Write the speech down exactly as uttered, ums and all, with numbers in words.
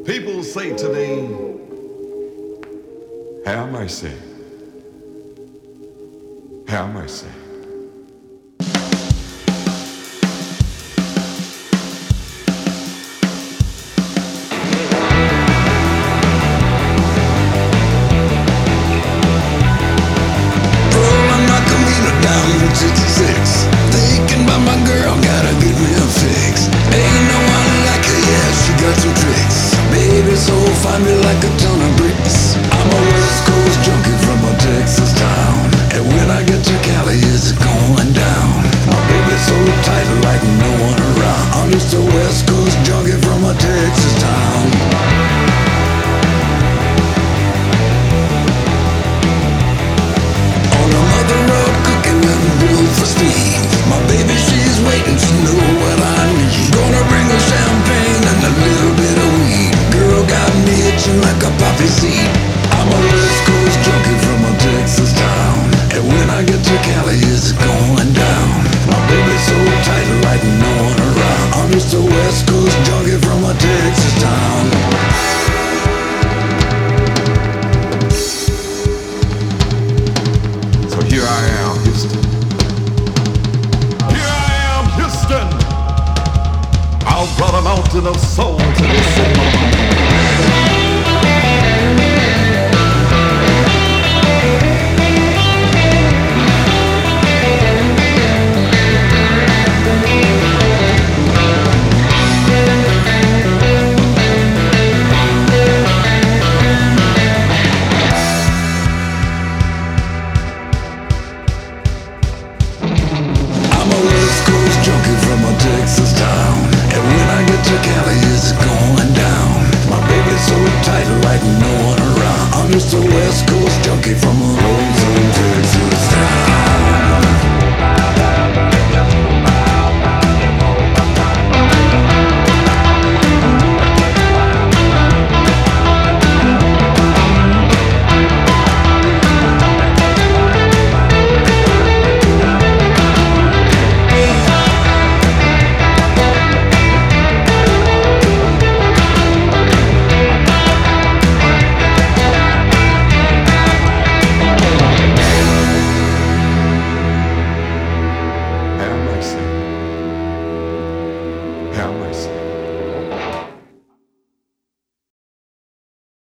People say to me, have mercy, have mercy. Rolling my Camino down Route sixty-six, thinking about my girl, gotta get me a fix. Ain't no one like her, yeah, she got some tricks. Baby, so find me like a ton of bricks. I'm a West Coast junkie from a Texas town, and when I get to Cali, it's going down. My baby's so tight like no one around. I'm just a West Coast junkie from a Texas town. On a mother road, cooking and built for speed. My baby, she's waiting to know what I need. Gonna bring her champagne and a little bit of weed. Girl got me itching like a poppy seed. I'm a West Coast junkie from a Texas town, and when I get to Cali, it's going down. My baby's so tight like no one around. I'm just a West Coast junkie from a Texas town. So here I am, Houston. Here I am, Houston. I've brought a mountain of soul to this city.